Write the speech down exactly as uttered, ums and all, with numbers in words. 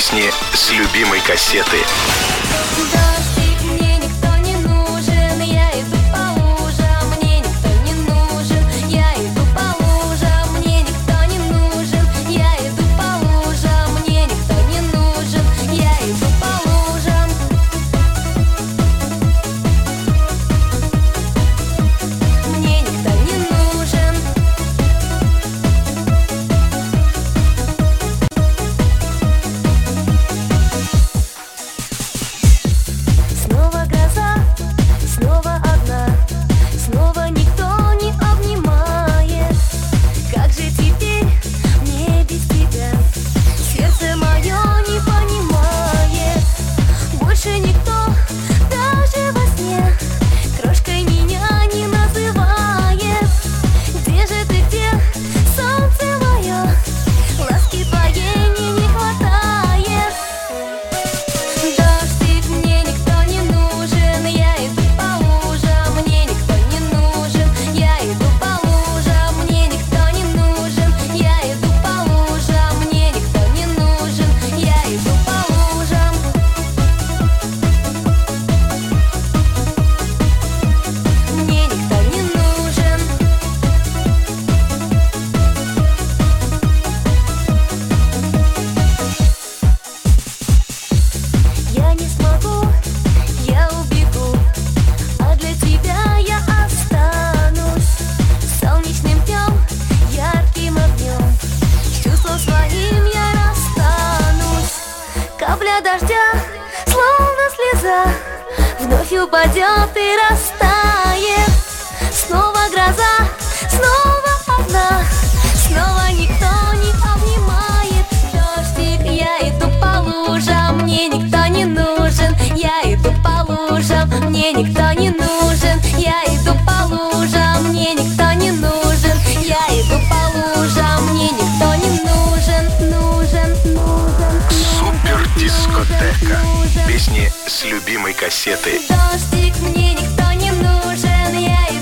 Песни с любимой кассеты. Дождик, мне никто не нужен, я иду по лужам, мне никто не нужен, я иду по лужам, мне никто не нужен, я иду по лужам, мне никто не нужен, я иду по лужам. Мне никто не нужен. Снова гроза, снова одна, снова никто не обнимает. Как же теперь мне без тебя? Сердце мое не понимает. Больше никто, даже во сне, крошкой меня не называет. Где же ты, где, солнце мое? Ласки твоей мне не хватает. Дождик, мне никто не нужен, я иду по лужам, мне никто не нужен, я иду по лужам, мне никто не нужен, я иду по лужам, мне никто не нужен, я иду по лужам. Мне никто не нужен. Я не смогу, я убегу, а для тебя я останусь солнечным днем, ярким огнем. С чувством своим я расстанусь. Капля дождя, словно слеза, вновь упадет и растает. Снова гроза, снова одна, снова никто не обнимает. Дождик, я иду по лужам, мне никто не нужен, я иду по лужам, мне никто не нужен, я иду по лужам, мне никто не нужен, я иду по лужам, мне никто не нужен, нужен, нужен. Супер дискотека. Песни с любимой кассеты. Дождик, мне никто не нужен, я иду